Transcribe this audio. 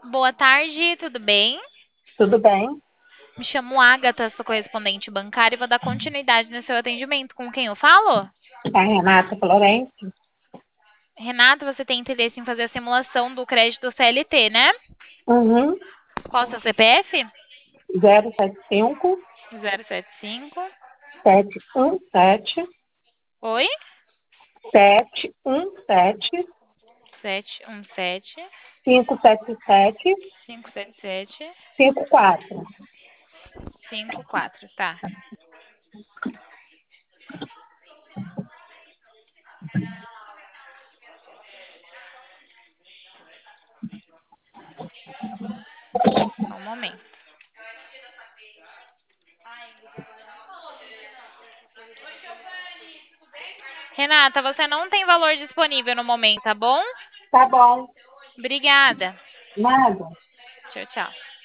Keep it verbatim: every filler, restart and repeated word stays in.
Boa tarde, tudo bem? Tudo bem? Me chamo Agatha, sou correspondente bancária e vou dar continuidade no seu atendimento. Com quem eu falo? A Renata Florencio, Renata, você tem interesse em fazer a simulação do crédito C L T, né? uhum, Qual o seu C P F? zero sete cinco, zero sete cinco. sete um sete, Oi? sete um sete, sete um sete. cinco sete sete, cinco sete sete. cinco quatro. cinco quatro, tá. Só um momento. Renata, você não tem valor disponível no momento, tá bom? Tá bom, Obrigada. nada. Tchau, tchau.